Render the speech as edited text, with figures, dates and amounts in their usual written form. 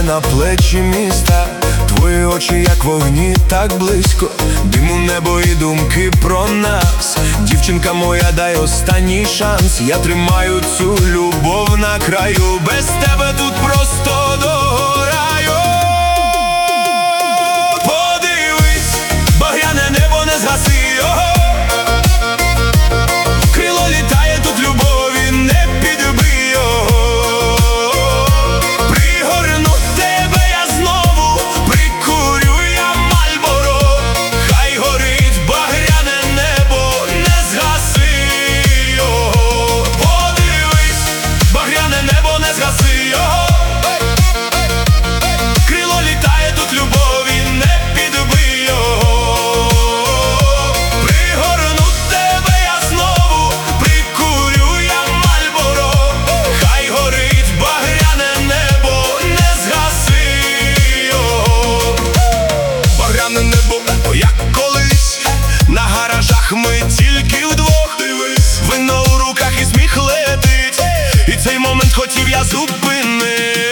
на плечі міста. Твої очі, як вогні, так близько, диму, небо і думки про нас. Дівчинка моя, дай останній шанс. Я тримаю цю любов на краю. Без тебе тут просто догораю. Подивись, багряне небо, не згаси його. Крило літає, тут любові, не підбий його. Пригорну тебе я знову, прикурю я Мальборо. Хай горить багряне небо, не згаси його. Подивись, багряне небо, не згаси його. Крило літає, тут любові, не підбий його. Пригорну тебе я знову, прикурю я Мальборо. Хай горить багряне небо, не згаси його. Багряне небо, о як колись, на гаражах ми тільки вдвох. Вино у руках і сміх летить, і цей момент хотів я зупинити.